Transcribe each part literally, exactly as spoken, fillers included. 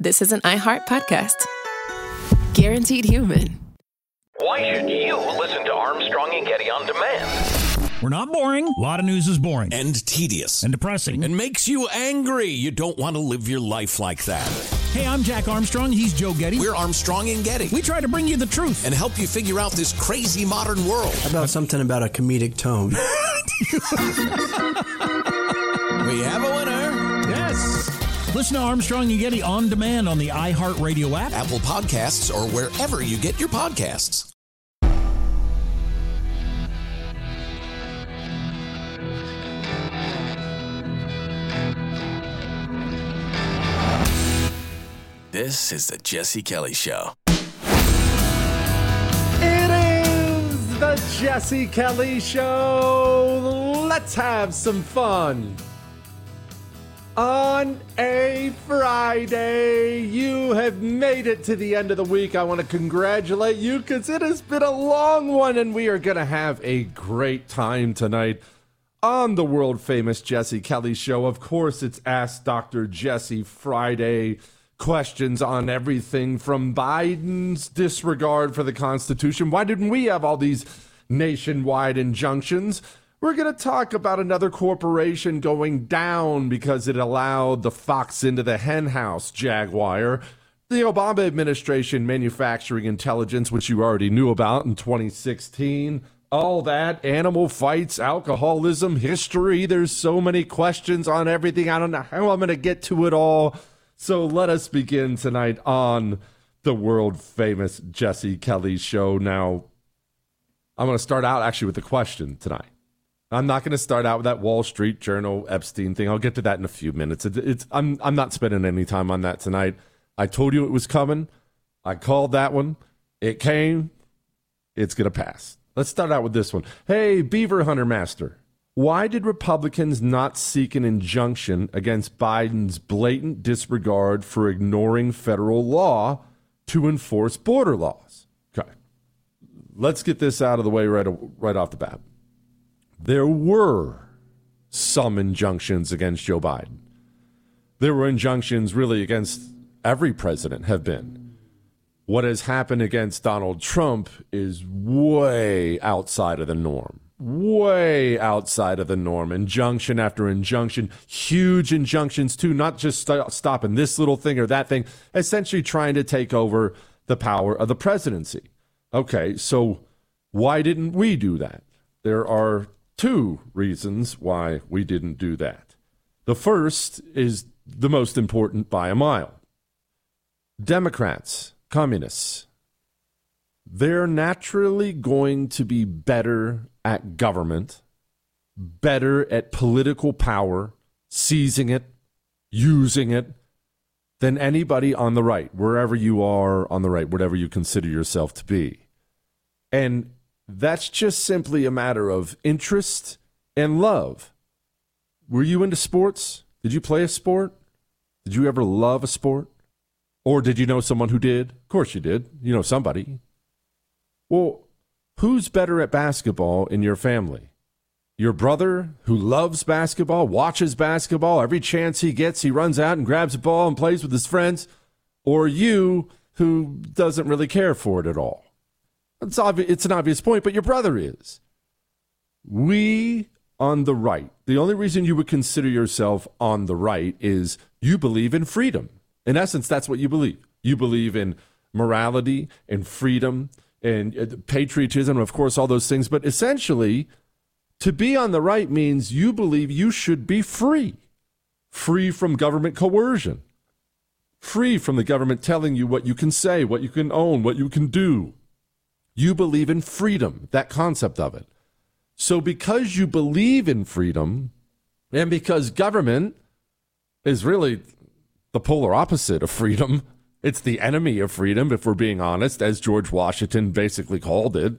this is an iHeart podcast. Guaranteed human. Why should you listen to Armstrong and Getty on demand? We're not boring. A lot of news is boring. And tedious. And depressing. And makes you angry. You don't want to live your life like that. Hey, I'm Jack Armstrong. He's Joe Getty. We're Armstrong and Getty. We try to bring you the truth. And help you figure out this crazy modern world. How about something about a comedic tone? We have a winner. Yes. Listen to Armstrong and Getty on demand on the iHeartRadio app, Apple Podcasts, or wherever you get your podcasts. This is the Jesse Kelly Show. It is the Jesse Kelly Show. Let's have some fun. On a Friday, you have made it to the end of the week. I want to congratulate you because it has been a long one, and we are going to have a great time tonight on the world-famous Jesse Kelly Show. Of course, it's Ask Doctor Jesse Friday. Questions on everything from Biden's disregard for the Constitution. Why didn't we have all these nationwide injunctions? We're going to talk about another corporation going down because it allowed the fox into the henhouse, Jaguar. The Obama administration manufacturing intelligence, which you already knew about in twenty sixteen. All that, animal fights, alcoholism, history. There's so many questions on everything. I don't know how I'm going to get to it all. So let us begin tonight on the world-famous Jesse Kelly Show. Now, I'm going to start out actually with a question tonight. I'm not going to start out with that Wall Street Journal Epstein thing. I'll get to that in a few minutes. It, it's I'm I'm not spending any time on that tonight. I told you it was coming. I called that one. It came. It's going to pass. Let's start out with this one. Hey, Beaver Hunter Master. Why did Republicans not seek an injunction against Biden's blatant disregard for ignoring federal law to enforce border laws? Okay. Let's get this out of the way right, right off the bat. There were some injunctions against Joe Biden. There were injunctions really against every president have been. What has happened against Donald Trump is way outside of the norm. Way outside of the norm. Injunction after injunction, huge injunctions too, not just st- stopping this little thing or that thing, essentially trying to take over the power of the presidency. Okay, so why didn't we do that? There are two reasons why we didn't do that. The first is the most important by a mile. Democrats, communists, they're naturally going to be better at government, better at political power, seizing it, using it, than anybody on the right, wherever you are on the right, whatever you consider yourself to be. And that's just simply a matter of interest and love. Were you into sports? Did you play a sport? Did you ever love a sport? Or did you know someone who did? Of course you did. You know somebody. Well, who's better at basketball in your family? Your brother who loves basketball, watches basketball, every chance he gets, he runs out and grabs a ball and plays with his friends? Or you who doesn't really care for it at all? It's obvious, it's an obvious point, but your brother is. We on the right, the only reason you would consider yourself on the right is you believe in freedom. In essence, that's what you believe. You believe in morality and freedom and patriotism, and of course, all those things. But essentially, to be on the right means you believe you should be free, free from government coercion, free from the government telling you what you can say, what you can own, what you can do. You believe in freedom, that concept of it. So because you believe in freedom, and because government is really the polar opposite of freedom, it's the enemy of freedom, if we're being honest, as George Washington basically called it,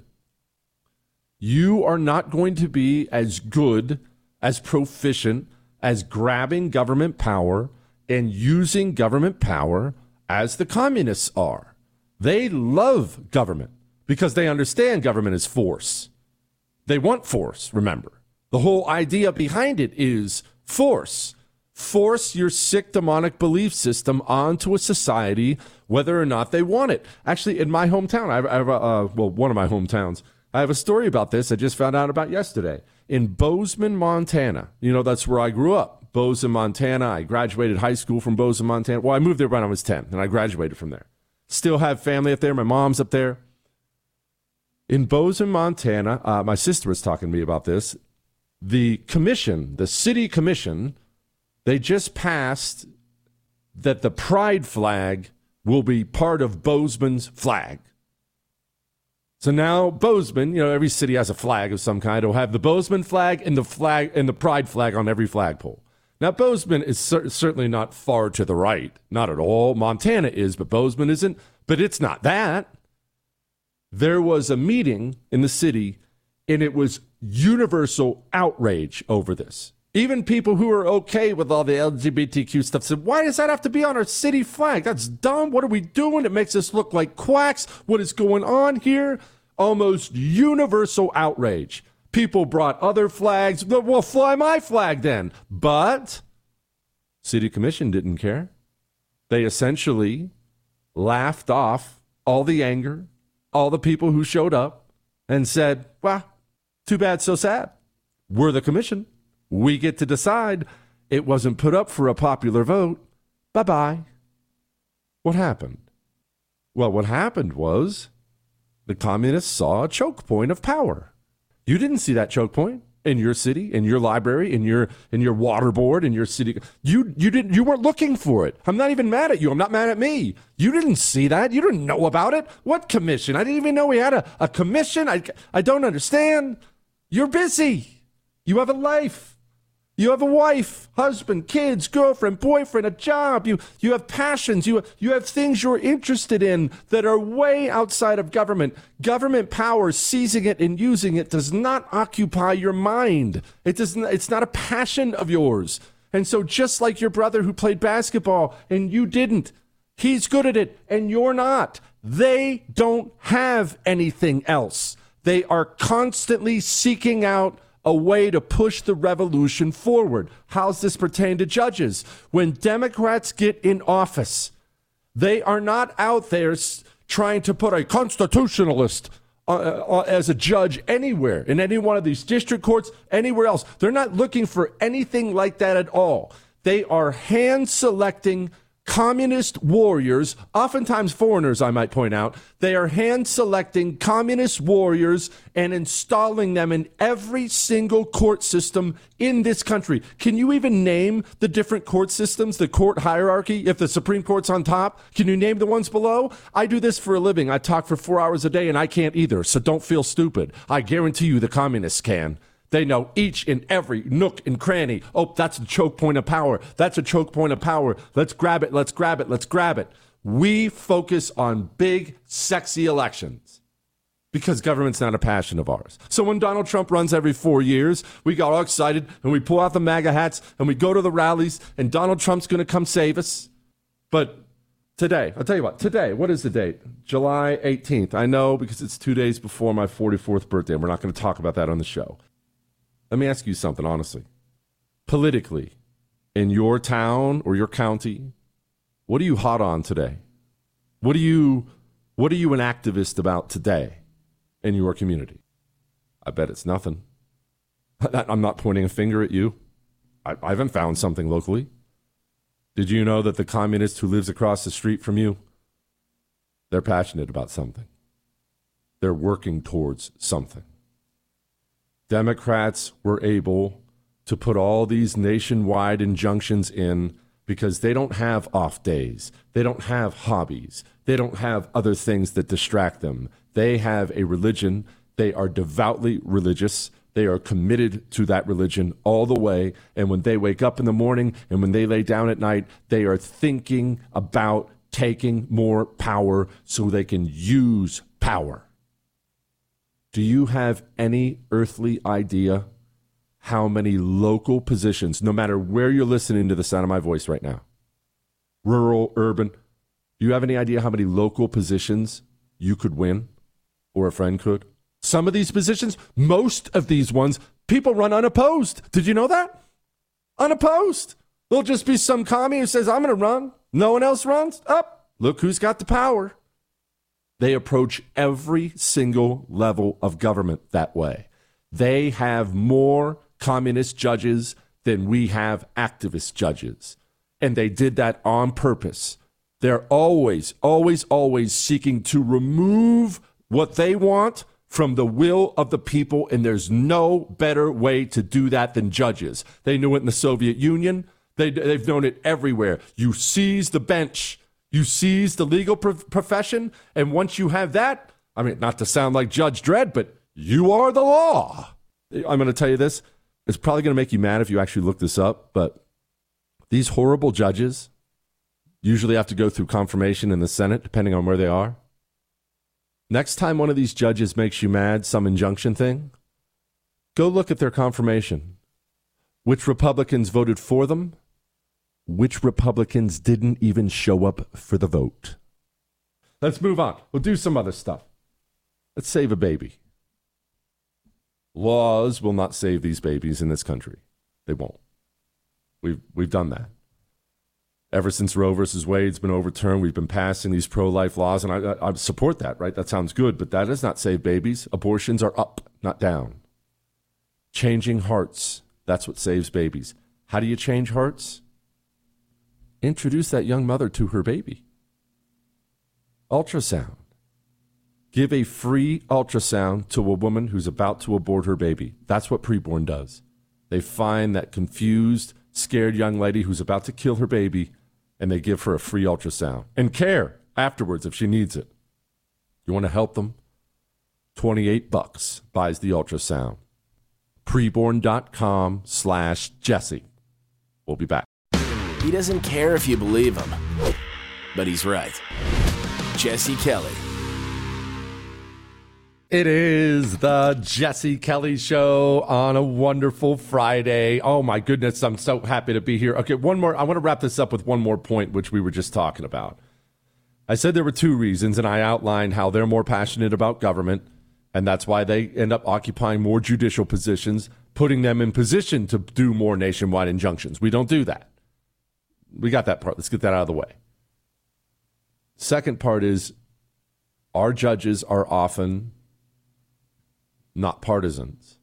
you are not going to be as good, as proficient, as grabbing government power and using government power as the communists are. They love government because they understand government is force. They want force, remember. The whole idea behind it is force. force your sick demonic belief system onto a society, whether or not they want it. Actually, in my hometown, I have, I have a, uh, well, one of my hometowns, I have a story about this I just found out about yesterday. In Bozeman, Montana, you know, that's where I grew up. Bozeman, Montana. I graduated high school from Bozeman, Montana. Well, I moved there when I was ten, and I graduated from there. Still have family up there. My mom's up there. In Bozeman, Montana, uh, my sister was talking to me about this. The commission, the city commission, they just passed that the pride flag will be part of Bozeman's flag. So now Bozeman, you know, every city has a flag of some kind. It'll have the Bozeman flag and the flag and the pride flag on every flagpole. Now, Bozeman is cer- certainly not far to the right. Not at all. Montana is, but Bozeman isn't. But it's not that. There was a meeting in the city, and it was universal outrage over this. Even people who are okay with all the L G B T Q stuff said, why does that have to be on our city flag? That's dumb. What are we doing? It makes us look like quacks. What is going on here? Almost universal outrage. People brought other flags. Well, fly my flag then. But City Commission didn't care. They essentially laughed off all the anger, all the people who showed up, and said, well, too bad, so sad. We're the commission. We get to decide. It wasn't put up for a popular vote. Bye-bye. What happened? Well, what happened was the communists saw a choke point of power. You didn't see that choke point in your city, in your library, in your in your water board, in your city. You you didn't you weren't looking for it. I'm not even mad at you. I'm not mad at me. You didn't see that. You didn't know about it. What commission? I didn't even know we had a, a commission. I I don't understand. You're busy. You have a life. You have a wife, husband, kids, girlfriend, boyfriend, a job. You you have passions. You you have things you're interested in that are way outside of government. Government power, seizing it and using it, does not occupy your mind. It doesn't. It's not a passion of yours. And so, just like your brother who played basketball and you didn't, he's good at it and you're not. They don't have anything else. They are constantly seeking out a way to push the revolution forward. How's this pertain to judges? When Democrats get in office, they are not out there trying to put a constitutionalist uh, uh, as a judge anywhere, in any one of these district courts, anywhere else. They're not looking for anything like that at all. They are hand-selecting communist warriors, oftentimes foreigners, I might point out. They are hand-selecting communist warriors and installing them in every single court system in this country. Can you even name the different court systems, the court hierarchy, if the Supreme Court's on top? Can you name the ones below? I do this for a living. I talk for four hours a day, and I can't either, so don't feel stupid. I guarantee you the communists can. They know each and every nook and cranny. Oh, that's a choke point of power. That's a choke point of power. Let's grab it. Let's grab it. Let's grab it. We focus on big, sexy elections because government's not a passion of ours. So when Donald Trump runs every four years, we got all excited and we pull out the MAGA hats and we go to the rallies and Donald Trump's going to come save us. But today, I'll tell you what, today, what is the date? July eighteenth. I know because it's two days before my forty-fourth birthday. And we're not going to talk about that on the show. Let me ask you something, honestly. Politically, in your town or your county, what are you hot on today? What are you, what are you an activist about today in your community? I bet it's nothing. I'm not pointing a finger at you. I, I haven't found something locally. Did you know that the communist who lives across the street from you, they're passionate about something. They're working towards something. Democrats were able to put all these nationwide injunctions in because they don't have off days. They don't have hobbies. They don't have other things that distract them. They have a religion. They are devoutly religious. They are committed to that religion all the way. And when they wake up in the morning and when they lay down at night, they are thinking about taking more power so they can use power. Do you have any earthly idea how many local positions, no matter where you're listening to the sound of my voice right now, rural, urban, do you have any idea how many local positions you could win or a friend could? Some of these positions, most of these ones, people run unopposed. Did you know that? Unopposed. There'll just be some commie who says, I'm going to run. No one else runs. Up. Look who's got the power. They approach every single level of government that way. They have more communist judges than we have activist judges. And they did that on purpose. They're always, always, always seeking to remove what they want from the will of the people, and there's no better way to do that than judges. They knew it in the Soviet Union. They, they've known it everywhere. You seize the bench. You seize the legal pro- profession, and once you have that, I mean, not to sound like Judge Dredd, but you are the law. I'm going to tell you this. It's probably going to make you mad if you actually look this up, but these horrible judges usually have to go through confirmation in the Senate, depending on where they are. Next time one of these judges makes you mad, some injunction thing, go look at their confirmation. Which Republicans voted for them? Which Republicans didn't even show up for the vote? Let's move on. We'll do some other stuff. Let's save a baby. Laws will not save these babies in this country. They won't. We've, we've done that. Ever since Roe versus Wade's been overturned, we've been passing these pro-life laws, and I, I, I support that, right? That sounds good, but that does not save babies. Abortions are up, not down. Changing hearts, that's what saves babies. How do you change hearts? Introduce that young mother to her baby. Ultrasound. Give a free ultrasound to a woman who's about to abort her baby. That's what preborn does. They find that confused, scared young lady who's about to kill her baby, and they give her a free ultrasound and care afterwards if she needs it. You want to help them? twenty-eight bucks buys the ultrasound. Preborn.com slash Jesse. We'll be back. He doesn't care if you believe him, but he's right. Jesse Kelly. It is the Jesse Kelly Show on a wonderful Friday. Oh, my goodness. I'm so happy to be here. Okay, one more. I want to wrap this up with one more point, which we were just talking about. I said there were two reasons, and I outlined how they're more passionate about government, and that's why they end up occupying more judicial positions, putting them in position to do more nationwide injunctions. We don't do that. We got that part. Let's get that out of the way. Second part is our judges are often not partisans.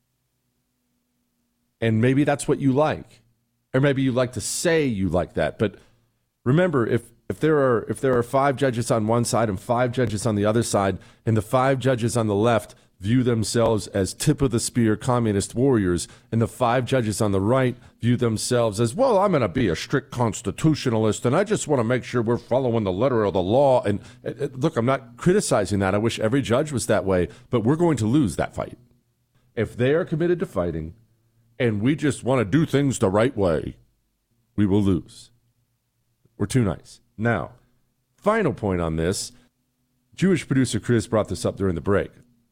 And maybe that's what you like. Or maybe you like to say you like that. But remember, if, if there are if there are five judges on one side and five judges on the other side, and the five judges on the left view themselves as tip-of-the-spear communist warriors, and the five judges on the right view themselves as, well, I'm going to be a strict constitutionalist, and I just want to make sure we're following the letter of the law. And uh, look, I'm not criticizing that. I wish every judge was that way, but we're going to lose that fight. If they are committed to fighting, and we just want to do things the right way, we will lose. We're too nice. Now, final point on this, Jewish producer Chris brought this up during the break.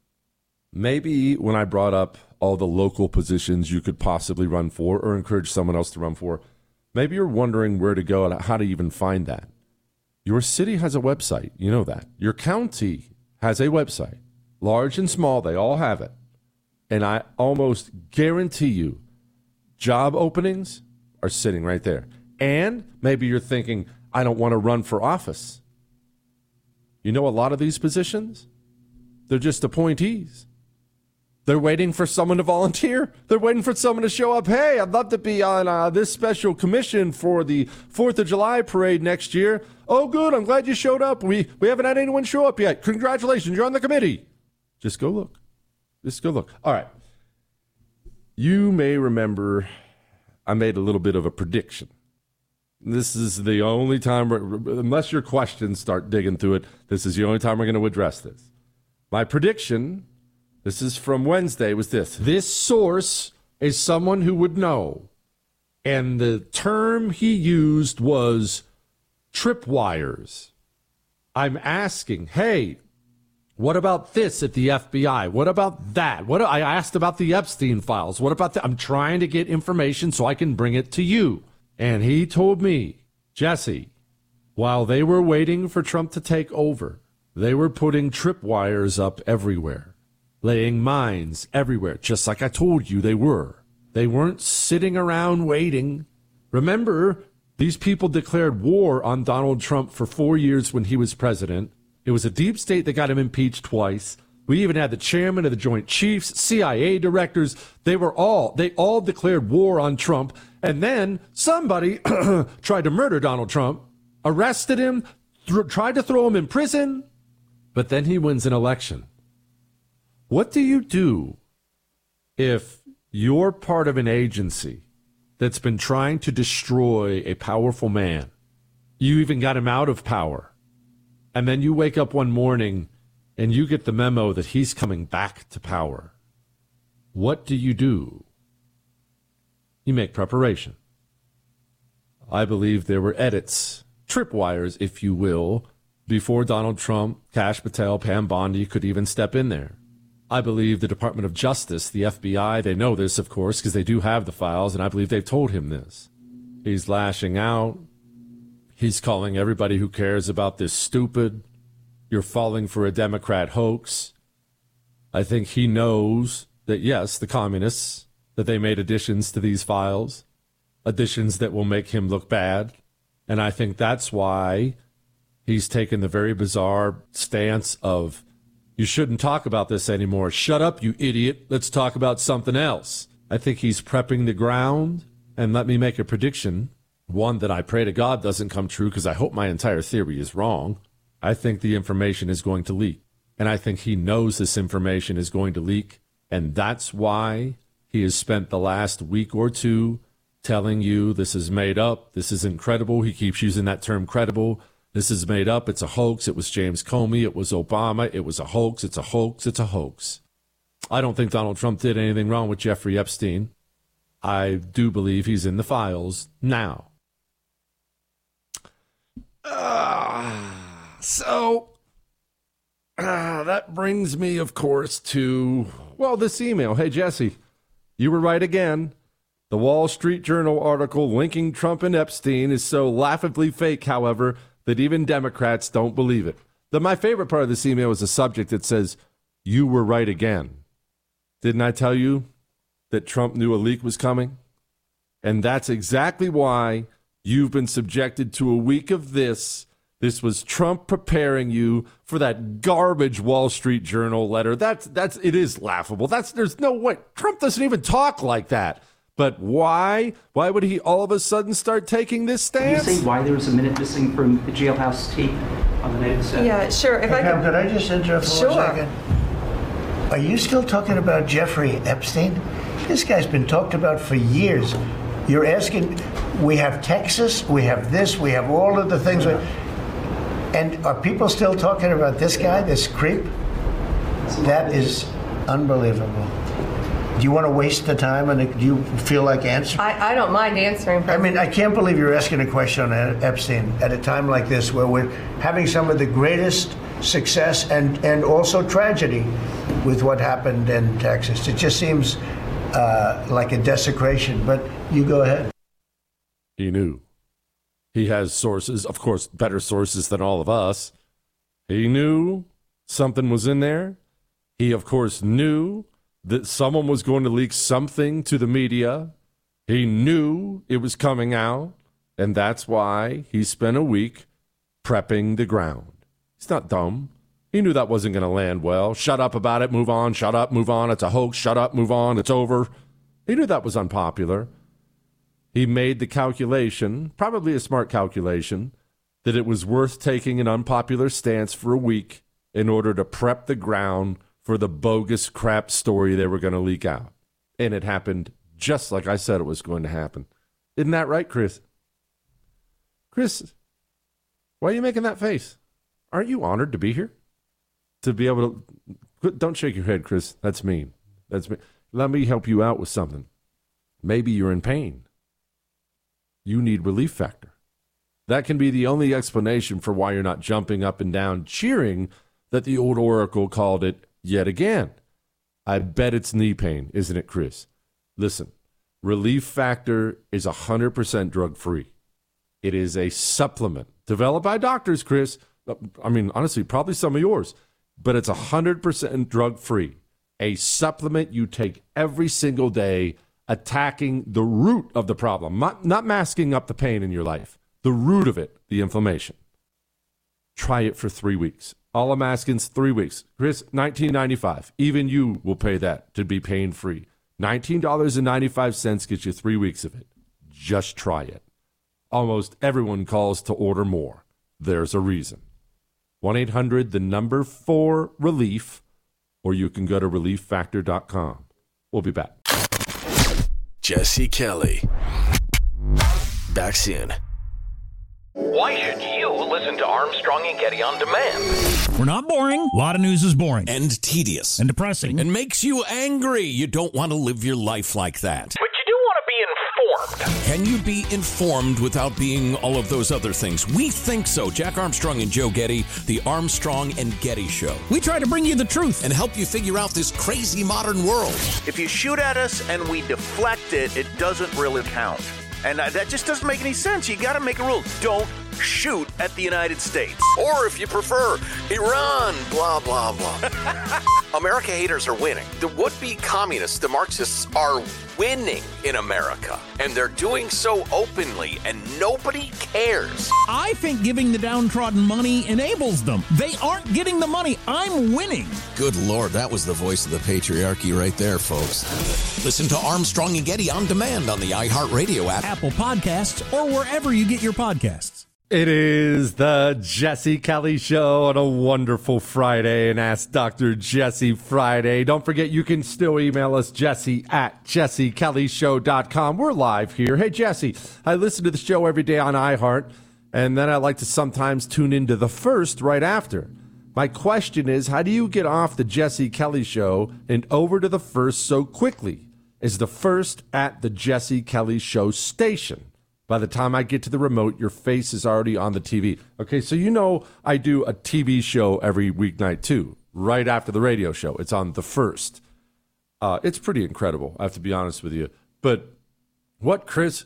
Maybe when I brought up all the local positions you could possibly run for or encourage someone else to run for, maybe you're wondering where to go and how to even find that. Your city has a website. You know that. Your county has a website. Large and small, they all have it. And I almost guarantee you job openings are sitting right there. And maybe you're thinking, I don't want to run for office. You know a lot of these positions? They're just appointees. They're waiting for someone to volunteer. They're waiting for someone to show up. Hey, I'd love to be on uh, this special commission for the fourth of July parade next year. Oh, good. I'm glad you showed up. We we haven't had anyone show up yet. Congratulations. You're on the committee. Just go look. Just go look. All right. You may remember I made a little bit of a prediction. This is the only time, unless your questions start digging through it, this is the only time we're going to address this. My prediction, this is from Wednesday, was this. This source is someone who would know. And the term he used was tripwires. I'm asking, hey, what about this at the F B I? What about that? What I asked about the Epstein files. What about that? I'm trying to get information so I can bring it to you. And he told me, Jesse, while they were waiting for Trump to take over, they were putting tripwires up everywhere, laying mines everywhere, just like I told you they were. They weren't sitting around waiting Remember, these people declared war on Donald Trump for four years when he was president. It was a deep state that got him impeached twice. We even had the chairman of the Joint Chiefs, C I A directors. They were all, they all declared war on Trump. And then somebody tried to murder Donald Trump, arrested him, th- tried to throw him in prison, but then he wins an election. What do you do if you're part of an agency that's been trying to destroy a powerful man? You even got him out of power. And then you wake up one morning and you get the memo that he's coming back to power. What do you do? You make preparation. I believe there were edits, tripwires, if you will, before Donald Trump, Kash Patel, Pam Bondi could even step in there. I believe the Department of Justice, the F B I, they know this, of course, because they do have the files, and I believe they've told him this. He's lashing out. He's calling everybody who cares about this stupid. You're falling for a Democrat hoax. I think he knows that, yes, the communists, that they made additions to these files, additions that will make him look bad. And I think that's why he's taken the very bizarre stance of, you shouldn't talk about this anymore. Shut up, you idiot. Let's talk about something else. I think he's prepping the ground. And let me make a prediction, one that I pray to God doesn't come true because I hope my entire theory is wrong. I think the information is going to leak. And I think he knows this information is going to leak. And that's why he has spent the last week or two telling you this is made up. This is incredible. He keeps using that term credible. This is made up. It's a hoax. It was James Comey. It was Obama. It was a hoax. It's a hoax. It's a hoax. I don't think Donald Trump did anything wrong with Jeffrey Epstein. I do believe he's in the files now. Uh, so uh, that brings me, of course, to, well, this email. Hey, Jesse, you were right again. The Wall Street Journal article linking Trump and Epstein is so laughably fake, however, that even Democrats don't believe it. The, my favorite part of this email is a subject that says, you were right again. Didn't I tell you that Trump knew a leak was coming? And that's exactly why you've been subjected to a week of this. This was Trump preparing you for that garbage Wall Street Journal letter. That's, that's, it is laughable. That's, there's no way. Trump doesn't even talk like that. But why? Why would he all of a sudden start taking this stance? Can you say why there was a minute missing from the jailhouse tape on the night of the set? Yeah, sure. If hey, I Pam, could... could I just interrupt for sure. one second? Are you still talking about Jeffrey Epstein? This guy's been talked about for years. You're asking, we have Texas, we have this, we have all of the things. Yeah. And are people still talking about this guy, this creep? That is unbelievable. Do you want to waste the time, and do you feel like answering? I, I don't mind answering. I mean, I can't believe you're asking a question on Epstein at a time like this, where we're having some of the greatest success and, and also tragedy with what happened in Texas. It just seems uh, like a desecration, but you go ahead. He knew. He has sources, of course, better sources than all of us. He knew something was in there. He, of course, knew that someone was going to leak something to the media. He knew it was coming out, and that's why he spent a week prepping the ground. He's not dumb. He knew that wasn't going to land well. Shut up about it, move on, shut up, move on, it's a hoax, shut up, move on, it's over. He knew that was unpopular. He made the calculation, probably a smart calculation, that it was worth taking an unpopular stance for a week in order to prep the ground for the bogus crap story they were going to leak out. And it happened just like I said it was going to happen. Isn't that right, Chris? Chris, why are you making that face? Aren't you honored to be here? To be able to... Don't shake your head, Chris. That's mean. That's mean. Let me help you out with something. Maybe you're in pain. You need relief factor. That can be the only explanation for why you're not jumping up and down, cheering that the old oracle called it yet again. I bet it's knee pain, isn't it, Chris? Listen, Relief Factor is one hundred percent drug-free. It is a supplement developed by doctors, Chris. I mean, honestly, probably some of yours. But it's one hundred percent drug-free. A supplement you take every single day. attacking the root of the problem, not, not masking up the pain in your life, the root of it, the inflammation. Try it for three weeks. All I'm asking is three weeks. Chris, nineteen ninety-five. Even you will pay that to be pain-free. nineteen ninety-five gets you three weeks of it. Just try it. Almost everyone calls to order more. There's a reason. one eight hundred, the number four, relief, or you can go to relief factor dot com. We'll be back. Jesse Kelly. Back soon. Why should you listen to Armstrong and Getty on demand? We're not boring. A lot of news is boring. And tedious. And depressing. And makes you angry. You don't want to live your life like that. But you do want to be informed. Can you be informed without being all of those other things? We think so. Jack Armstrong and Joe Getty, the Armstrong and Getty Show. We try to bring you the truth. And help you figure out this crazy modern world. If you shoot at us and we deflect it, it doesn't really count. And uh, that just doesn't make any sense. You got to make a rule. Don't shoot at the United States. Or if you prefer, Iran, blah, blah, blah. America haters are winning. The would-be communists, the Marxists, are winning in America. And they're doing so openly, and nobody cares. I think giving the downtrodden money enables them. They aren't getting the money. I'm winning. Good Lord, that was the voice of the patriarchy right there, folks. Listen to Armstrong and Getty on demand on the iHeartRadio app, Apple Podcasts, or wherever you get your podcasts. It is the Jesse Kelly Show on a wonderful Friday, and Ask Doctor Jesse Friday. Don't forget, you can still email us, Jesse at jesse kelly show dot com. We're live here. Hey, Jesse, I listen to the show every day on iHeart, and then I like to sometimes tune into the first right after. My question is, how do you get off the Jesse Kelly Show and over to the first so quickly? Is the first at the Jesse Kelly Show station? By the time I get to the remote, your face is already on the T V. Okay, so you know I do a T V show every weeknight, too, right after the radio show. It's on the first. Uh, it's pretty incredible, I have to be honest with you. But what, Chris?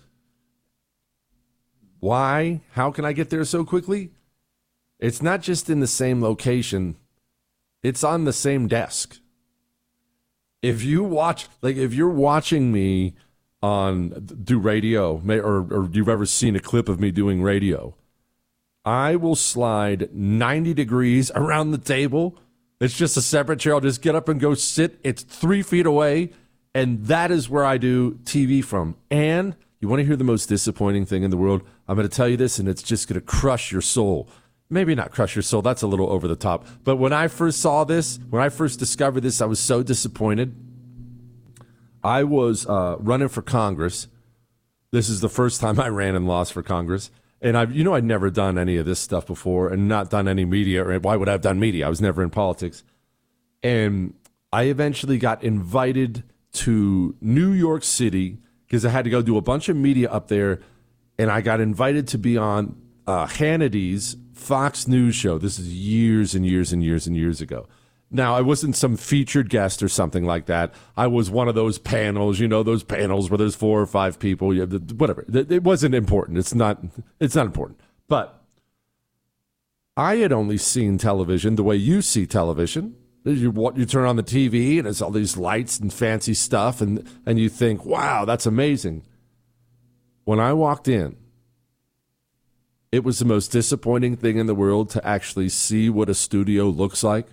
Why? How can I get there so quickly? It's not just in the same location. It's on the same desk. If you watch, like if you're watching me on do radio, or, or you've ever seen a clip of me doing radio, I will slide ninety degrees around the table. It's just a separate chair. I'll just get up and go sit. It's three feet away, and that is where I do T V from. And you want to hear the most disappointing thing in the world? I'm going to tell you this, and it's just going to crush your soul. Maybe not crush your soul. That's a little over the top. But when I first saw this, when I first discovered this, I was so disappointed. I was uh, running for Congress. This is the first time I ran and lost for Congress. And I, you know, I'd never done any of this stuff before and not done any media. Or why would I have done media? I was never in politics. And I eventually got invited to New York City because I had to go do a bunch of media up there. And I got invited to be on uh, Hannity's Fox News show. This is years and years and years and years ago. Now, I wasn't some featured guest or something like that. I was one of those panels, you know, those panels where there's four or five people, you have the, whatever. It wasn't important. It's not, it's not important. But I had only seen television the way you see television. You, you turn on the T V and it's all these lights and fancy stuff, and, and you think, wow, that's amazing. When I walked in, it was the most disappointing thing in the world to actually see what a studio looks like.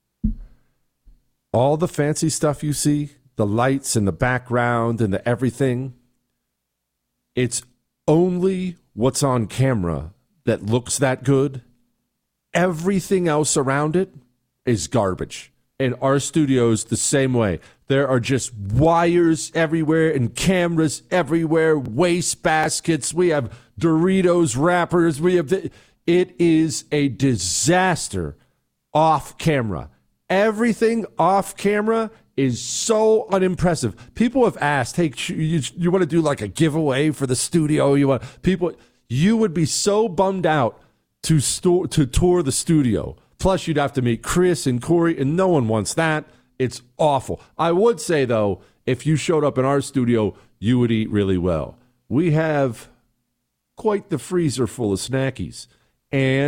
All the fancy stuff you see, the lights and the background and the everything, it's only what's on camera that looks that good. Everything else around it is garbage. And our studio's the same way. There are just wires everywhere and cameras everywhere, waste baskets. We have Doritos wrappers. We have the, it is a disaster off camera. Everything off camera is so unimpressive. People have asked, hey, you, you want to do like a giveaway for the studio? You want people, you would be so bummed out to store, to tour the studio. Plus, you'd have to meet Chris and Corey, and no one wants that. It's awful. I would say, though, if you showed up in our studio, you would eat really well. We have quite the freezer full of snackies. And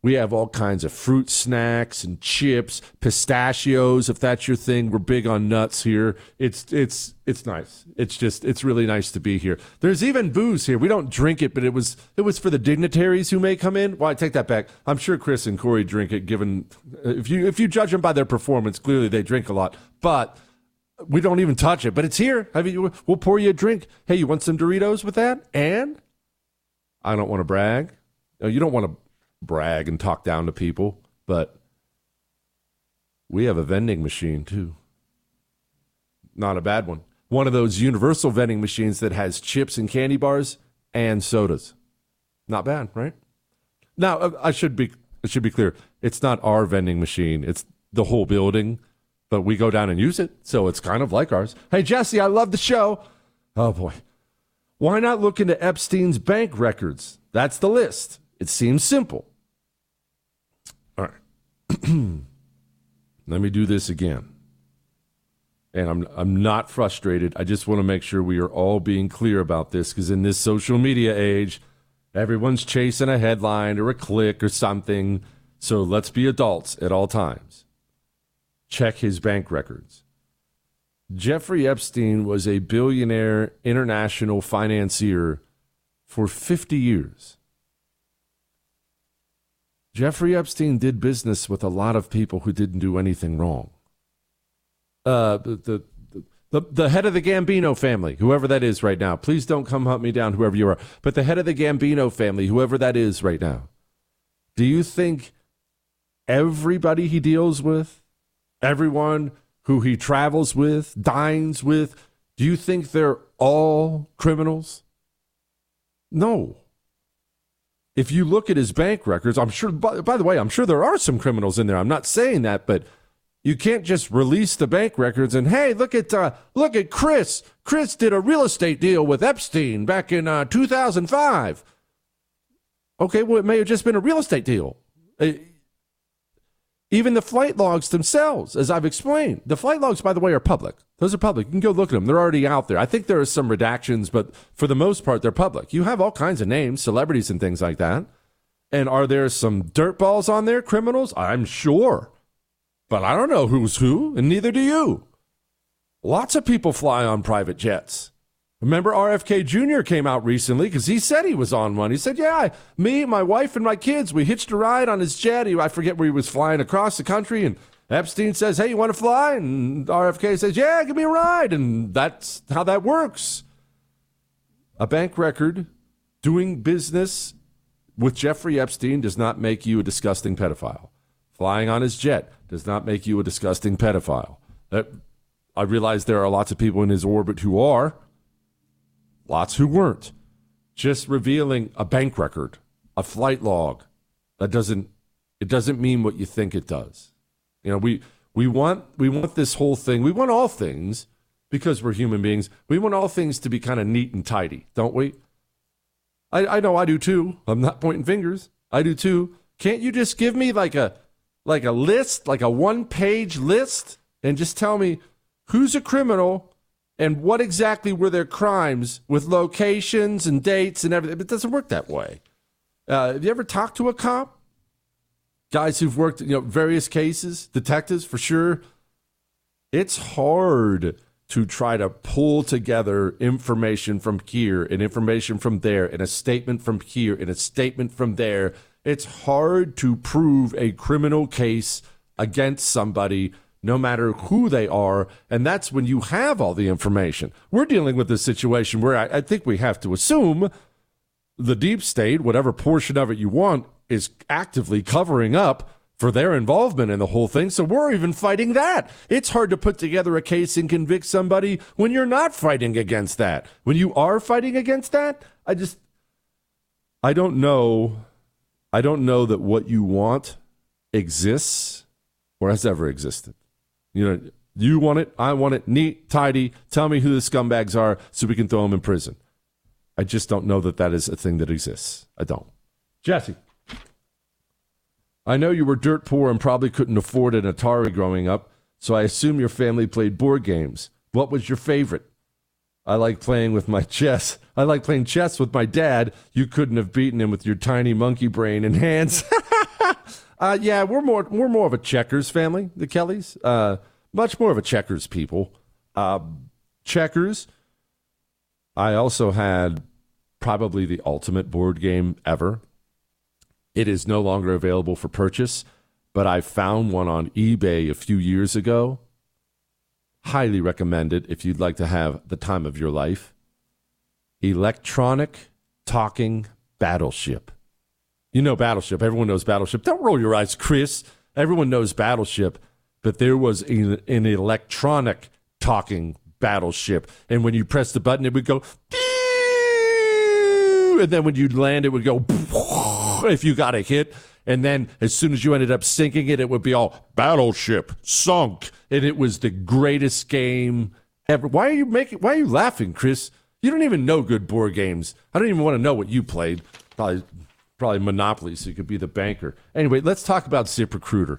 We have all kinds of fruit snacks and chips, pistachios, if that's your thing. We're big on nuts here. It's it's it's nice. It's just it's really nice to be here. There's even booze here. We don't drink it, but it was it was for the dignitaries who may come in. Well, I take that back. I'm sure Chris and Corey drink it, given if you if you judge them by their performance, clearly they drink a lot. But we don't even touch it. But it's here. I mean, we'll pour you a drink. Hey, you want some Doritos with that? And I don't want to brag. No, you don't want to brag and talk down to people, but we have a vending machine too. Not a bad one. One of those universal vending machines that has chips and candy bars and sodas. Not bad, right? Now, I should be it should be clear. It's not our vending machine. It's the whole building, but we go down and use it, so it's kind of like ours. Hey, Jesse, I love the show. Oh, boy. Why not look into Epstein's bank records? That's the list. It seems simple. All right. Let me do this again. And I'm I'm not frustrated. I just want to make sure we are all being clear about this, because in this social media age, everyone's chasing a headline or a click or something. So let's be adults at all times. Check his bank records. Jeffrey Epstein was a billionaire international financier for fifty years. Jeffrey Epstein did business with a lot of people who didn't do anything wrong. Uh, the, the, the, the head of the Gambino family, whoever that is right now, please don't come hunt me down, whoever you are, but the head of the Gambino family, whoever that is right now, do you think everybody he deals with, everyone who he travels with, dines with, do you think they're all criminals? No. If you look at his bank records, I'm sure, by, by the way, I'm sure there are some criminals in there. I'm not saying that, but you can't just release the bank records and, hey, look at uh, look at Chris. Chris did a real estate deal with Epstein back in uh, two thousand five. Okay, well, it may have just been a real estate deal. Uh, even the flight logs themselves, as I've explained, the flight logs, by the way, are public. Those are public. You can go look at them. They're already out there. I think there are some redactions, but for the most part, they're public. You have all kinds of names, celebrities and things like that. And are there some dirtballs on there, criminals? I'm sure. But I don't know who's who, and neither do you. Lots of people fly on private jets. Remember R F K Junior came out recently because he said he was on one. He said, yeah, me, my wife, and my kids, we hitched a ride on his jet. He, I forget where he was flying across the country, and Epstein says, hey, you want to fly? And R F K says, yeah, give me a ride. And that's how that works. A bank record doing business with Jeffrey Epstein does not make you a disgusting pedophile. Flying on his jet does not make you a disgusting pedophile. That, I realize there are lots of people in his orbit who are. Lots who weren't. Just revealing a bank record, a flight log, that doesn't, it doesn't mean what you think it does. You know, we, we want we want this whole thing, we want all things, because we're human beings, we want all things to be kind of neat and tidy, don't we? I, I know I do too. I'm not pointing fingers. I do too. Can't you just give me like a like a list, like a one-page list, and just tell me who's a criminal and what exactly were their crimes with locations and dates and everything? It doesn't work that way. Uh, have you ever talked to a cop? Guys who've worked, you know, various cases, detectives for sure. It's hard to try to pull together information from here and information from there and a statement from here and a statement from there. It's hard to prove a criminal case against somebody, no matter who they are, and that's when you have all the information. We're dealing with a situation where I, I think we have to assume the deep state, whatever portion of it you want, is actively covering up for their involvement in the whole thing. So we're even fighting that. It's hard to put together a case and convict somebody when you're not fighting against that. When you are fighting against that, I just, I don't know. I don't know that what you want exists or has ever existed. You know, you want it, I want it, neat, tidy. Tell me who the scumbags are so we can throw them in prison. I just don't know that that is a thing that exists. I don't. Jesse. I know you were dirt poor and probably couldn't afford an Atari growing up, so I assume your family played board games. What was your favorite? I like playing with my chess. I like playing chess with my dad. You couldn't have beaten him with your tiny monkey brain and hands. Uh, yeah, we're more we're more of a checkers family, the Kellys. Uh, much more of a checkers people. Uh, checkers. I also had probably the ultimate board game ever. It is no longer available for purchase, but I found one on eBay a few years ago. Highly recommend it if you'd like to have the time of your life. Electronic Talking Battleship. You know Battleship. Everyone knows Battleship. Don't roll your eyes, Chris. Everyone knows Battleship, but there was a, an electronic talking battleship. And when you press the button, it would go, and then when you'd land, it would go, if you got a hit. And then as soon as you ended up sinking it, it would be all battleship sunk. And it was the greatest game ever. Why are you making, why are you laughing, Chris? You don't even know good board games. I don't even want to know what you played. Probably, probably Monopoly, so you could be the banker. Anyway, let's talk about ZipRecruiter.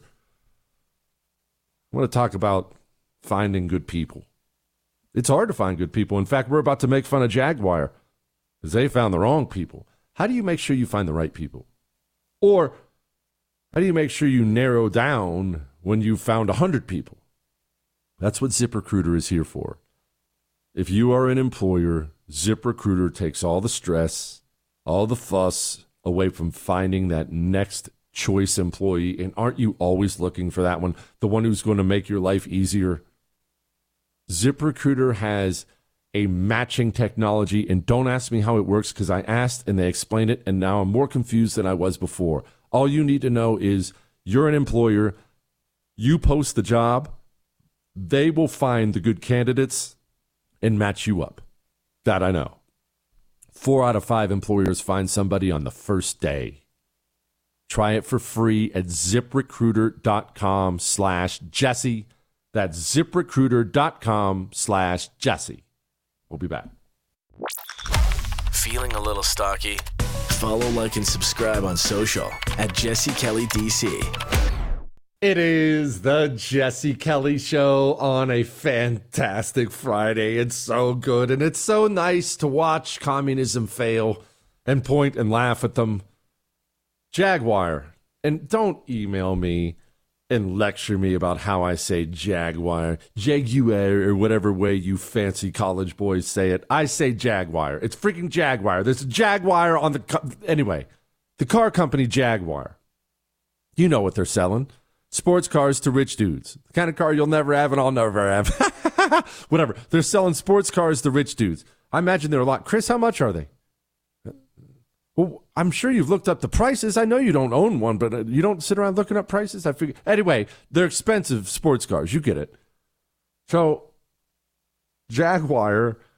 I want to talk about finding good people. It's hard to find good people. In fact, we're about to make fun of Jaguar because they found the wrong people. How do you make sure you find the right people? Or how do you make sure you narrow down when you've found one hundred people? That's what ZipRecruiter is here for. If you are an employer, ZipRecruiter takes all the stress, all the fuss away from finding that next choice employee. And aren't you always looking for that one? The one who's going to make your life easier? ZipRecruiter has a matching technology, and don't ask me how it works because I asked and they explained it, and now I'm more confused than I was before. All you need to know is you're an employer, you post the job, they will find the good candidates and match you up. That I know. Four out of five employers find somebody on the first day. Try it for free at ZipRecruiter.com slash Jesse. That's ZipRecruiter.com slash Jesse. We'll be back. Feeling a little stocky? Follow, like, and subscribe on social at Jesse Kelly D C. It is the Jesse Kelly Show on a fantastic Friday. It's so good, and it's so nice to watch communism fail and point and laugh at them. Jaguar, and don't email me and lecture me about how I say Jaguar, Jaguar, or whatever way you fancy college boys say it. I say Jaguar. It's freaking Jaguar. There's a Jaguar on the... Co- anyway, the car company Jaguar. You know what they're selling. Sports cars to rich dudes. The kind of car you'll never have and I'll never have. Whatever. They're selling sports cars to rich dudes. I imagine they're a lot. Chris, how much are they? Well, I'm sure you've looked up the prices. I know you don't own one, but you don't sit around looking up prices. I figure. Anyway, they're expensive sports cars. You get it. So, Jaguar,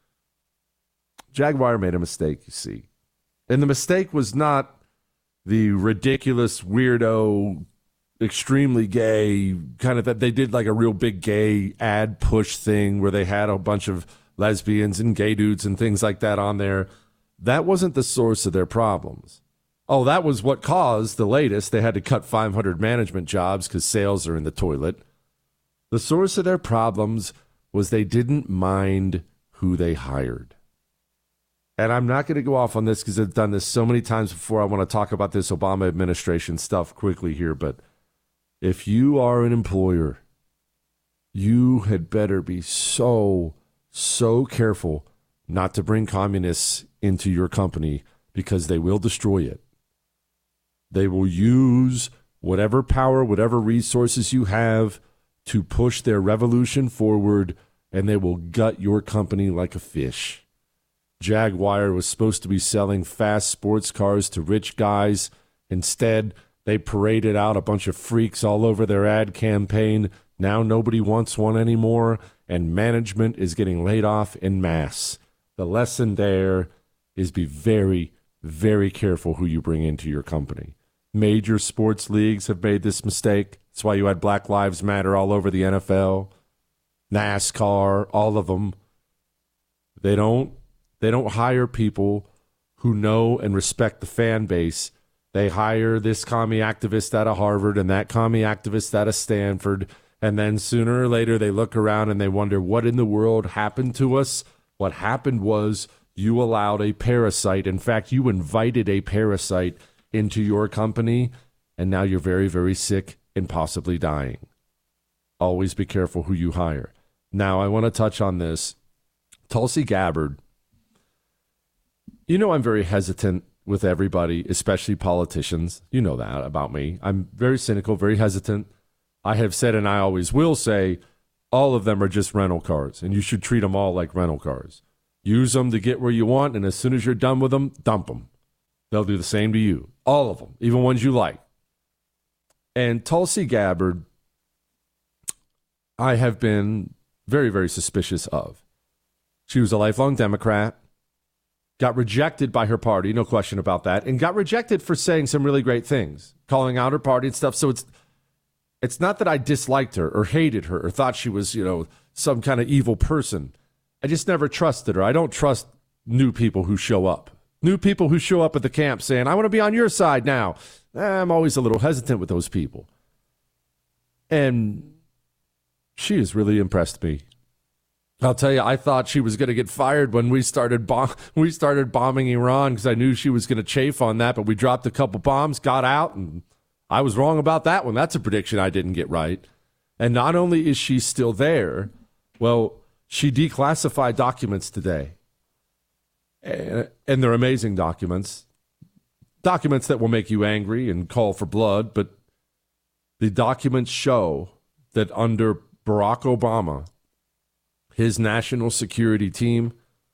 Jaguar made a mistake, you see. And the mistake was not the ridiculous, weirdo, extremely gay kind of that. They did like a real big gay ad push thing where they had a bunch of lesbians and gay dudes and things like that on there. That wasn't the source of their problems. Oh, that was what caused the latest. They had to cut five hundred management jobs because sales are in the toilet. The source of their problems was they didn't mind who they hired. And I'm not going to go off on this because I've done this so many times before. I want to talk about this Obama administration stuff quickly here, but if you are an employer, you had better be so, so careful not to bring communists into your company because they will destroy it. They will use whatever power, whatever resources you have to push their revolution forward, and they will gut your company like a fish. Jaguar was supposed to be selling fast sports cars to rich guys. Instead, they paraded out a bunch of freaks all over their ad campaign. Now nobody wants one anymore, and management is getting laid off en masse. The lesson there is be very, very careful who you bring into your company. Major sports leagues have made this mistake. That's why you had Black Lives Matter all over the N F L, NASCAR, all of them. They don't, they don't hire people who know and respect the fan base. They hire this commie activist out of Harvard and that commie activist out of Stanford, and then sooner or later they look around and they wonder what in the world happened to us. What happened was you allowed a parasite. In fact, you invited a parasite into your company, and now you're very, very sick and possibly dying. Always be careful who you hire. Now, I want to touch on this. Tulsi Gabbard. You know I'm very hesitant with everybody, especially politicians. You know that about me. I'm very cynical, very hesitant. I have said, and I always will say, all of them are just rental cars, and you should treat them all like rental cars. Use them to get where you want, and as soon as you're done with them, dump them. They'll do the same to you. All of them, even ones you like. And Tulsi Gabbard, I have been very, very suspicious of. She was a lifelong Democrat, got rejected by her party, no question about that, and got rejected for saying some really great things, calling out her party and stuff. So it's it's not that I disliked her or hated her or thought she was, you know, some kind of evil person. I just never trusted her. I don't trust new people who show up. New people who show up at the camp saying, I want to be on your side now. I'm always a little hesitant with those people. And she has really impressed me. I'll tell you, I thought she was going to get fired when we started bomb- we started bombing Iran because I knew she was going to chafe on that, but we dropped a couple bombs, got out, and I was wrong about that one. That's a prediction I didn't get right. And not only is she still there, well, she declassified documents today. And, and they're amazing documents. Documents that will make you angry and call for blood, but the documents show that under Barack Obama, his national security team,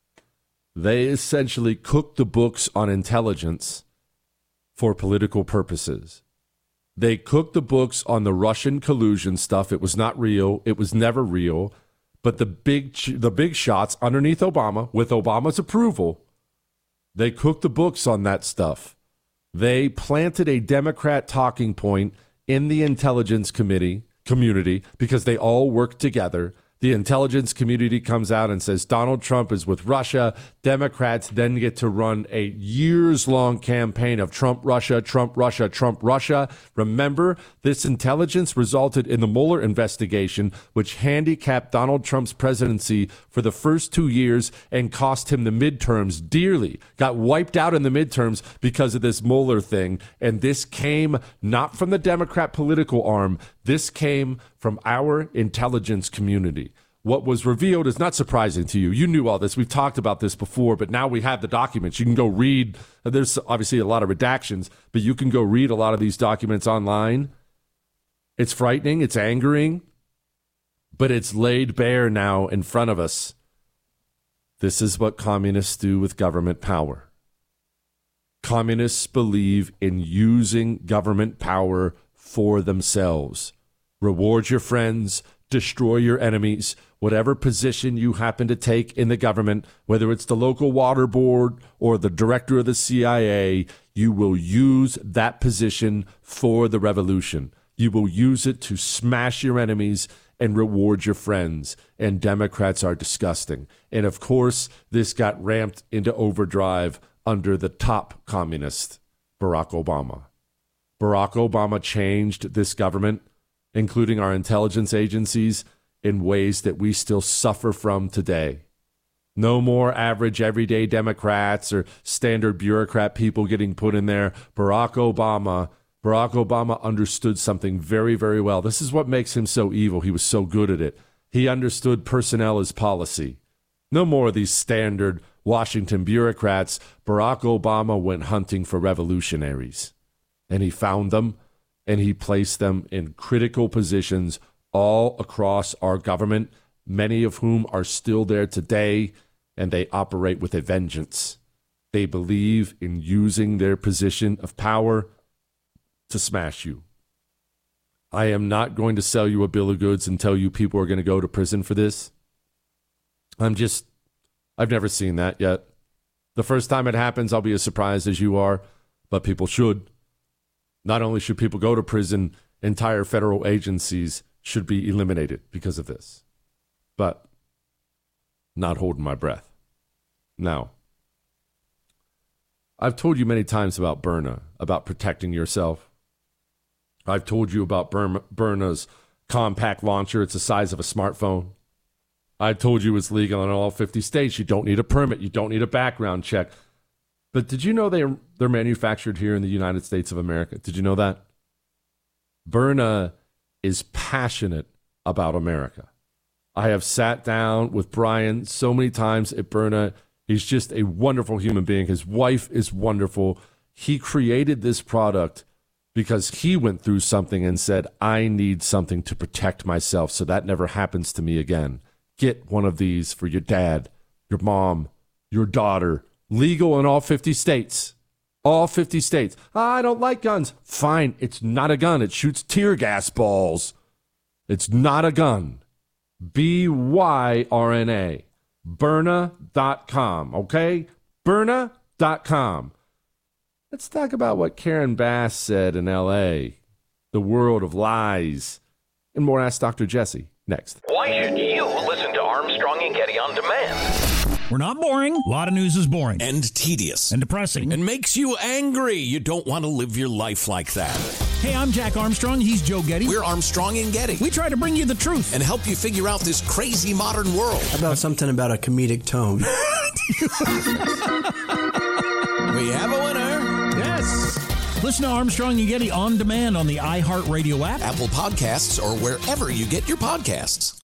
they essentially cooked the books on intelligence for political purposes. They cooked the books on the Russian collusion stuff. It was not real. It was never real. But the big the big shots underneath Obama, with Obama's approval, they cooked the books on that stuff. They planted a Democrat talking point in the intelligence committee community because they all work together. The intelligence community comes out and says Donald Trump is with Russia. Democrats then get to run a years-long campaign of Trump, Russia, Trump, Russia, Trump, Russia. Remember, this intelligence resulted in the Mueller investigation, which handicapped Donald Trump's presidency for the first two years and cost him the midterms dearly. Got wiped out in the midterms because of this Mueller thing. And this came not from the Democrat political arm. This came from our intelligence community. What was revealed is not surprising to you. You knew all this. We've talked about this before, but now we have the documents. You can go read. There's obviously a lot of redactions, but you can go read a lot of these documents online. It's frightening. It's angering, but it's laid bare now in front of us. This is what communists do with government power. Communists believe in using government power for themselves. Reward your friends, destroy your enemies, whatever position you happen to take in the government, whether it's the local water board or the director of the C I A, you will use that position for the revolution. You will use it to smash your enemies and reward your friends. And Democrats are disgusting. And of course, this got ramped into overdrive under the top communist, Barack Obama. Barack Obama changed this government, including our intelligence agencies, in ways that we still suffer from today. No more average, everyday Democrats or standard bureaucrat people getting put in there. Barack Obama, Barack Obama understood something very, very well. This is what makes him so evil. He was so good at it. He understood personnel as policy. No more of these standard Washington bureaucrats. Barack Obama went hunting for revolutionaries, and he found them. And he placed them in critical positions all across our government, many of whom are still there today, and they operate with a vengeance. They believe in using their position of power to smash you. I am not going to sell you a bill of goods and tell you people are going to go to prison for this. I'm just, I've never seen that yet. The first time it happens, I'll be as surprised as you are, but people should. Not only should people go to prison, entire federal agencies should be eliminated because of this. But not holding my breath. Now, I've told you many times about Byrna, about protecting yourself. I've told you about Byrna's compact launcher. It's the size of a smartphone. I told you it's legal in all fifty states. You don't need a permit. You don't need a background check. But did you know they're, they're manufactured here in the United States of America? Did you know that? Byrna is passionate about America. I have sat down with Brian so many times at Byrna. He's just a wonderful human being. His wife is wonderful. He created this product because he went through something and said, I need something to protect myself so that never happens to me again. Get one of these for your dad, your mom, your daughter. Legal in all fifty states. All fifty states. I don't like guns. Fine, it's not a gun. It shoots tear gas balls. It's not a gun. B Y R N A. Byrna dot com, okay? Byrna dot com. Let's talk about what Karen Bass said in L A. The world of lies. And more Ask Doctor Jesse next. Why should you listen to Armstrong and Getty on demand? We're not boring. A lot of news is boring. And tedious. And depressing. And makes you angry. You don't want to live your life like that. Hey, I'm Jack Armstrong. He's Joe Getty. We're Armstrong and Getty. We try to bring you the truth. And help you figure out this crazy modern world. How about something about a comedic tone? We have a winner. Yes. Listen to Armstrong and Getty on demand on the iHeartRadio app, Apple Podcasts, or wherever you get your podcasts.